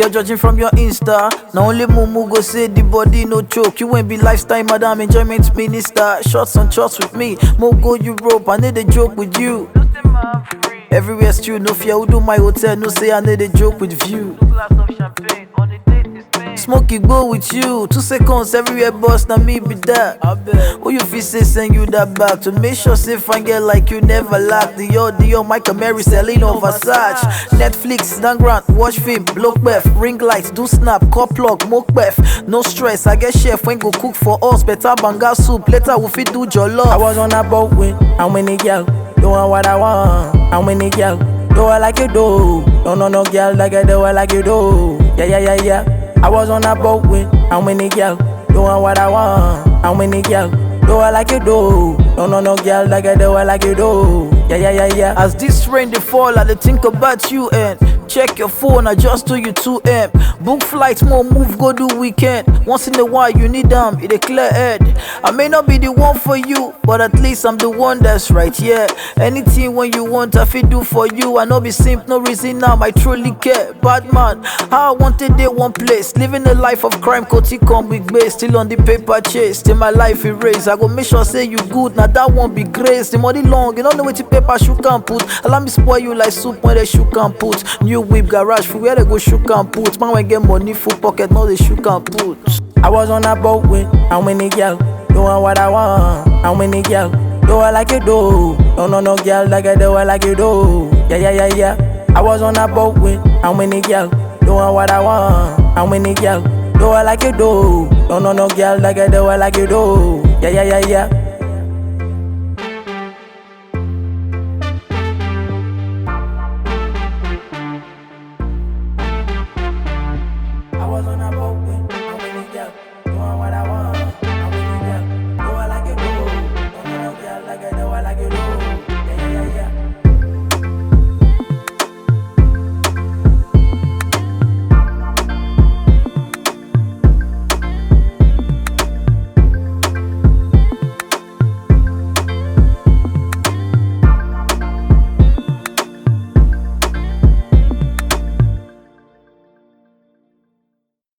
Girl judging from your Insta. Now only Mumu go say the body no choke. You ain't be lifestyle madam, enjoyment minister. Shots on shots with me. Mo go Europe, I need a joke with you. Everywhere stew, no fear. Who do my hotel? No say I need a joke with view. Smokey go with you. 2 seconds everywhere boss, now me be that. Who you feel say send you that back to make sure say fine girl like you never lack. Dior, Michael Mary, Celine or Versace. Netflix, down ground, watch film, block beth, ring lights, do snap, cop plug, moke beth. No stress, I get chef when go cook for us. Better banga soup, later we fit do jollof. I was on a boat with how many girl doing what I want? How many girl do I like you do? No girl like I do I like you do. Yeah. I was on a boat with how many girl doing what I want? How many girl do I like you do? No girl like I do I like you do. Yeah. As this rain they fall, I dey think about you and check your phone, I just do you 2M. Book flights, more move, go do weekend. Once in a while you need them, it a clear head. I may not be the one for you, but at least I'm the one that's right, yeah. Anything when you want, I fit do for you. I know be simp, no reason now, I truly care. Bad man, how I wanted day one place. Living a life of crime, Koti come big base. Still on the paper chase, till my life erase. I go make sure say you good, now that won't be grace. The money long, you don't know what the paper shoe can put. Allow me spoil you like soup when they shoe can put. New whip garage for where they go shoe can put. Man when get money full pocket, no they shoe can put. I was on a boat with how many girl doing what I want? How many girl do I like you do? No girl like I do I like you do. Yeah. I was on a boat with how many girl doing what I want? How many girl do I like you do? No girl like I do I like you do. Yeah.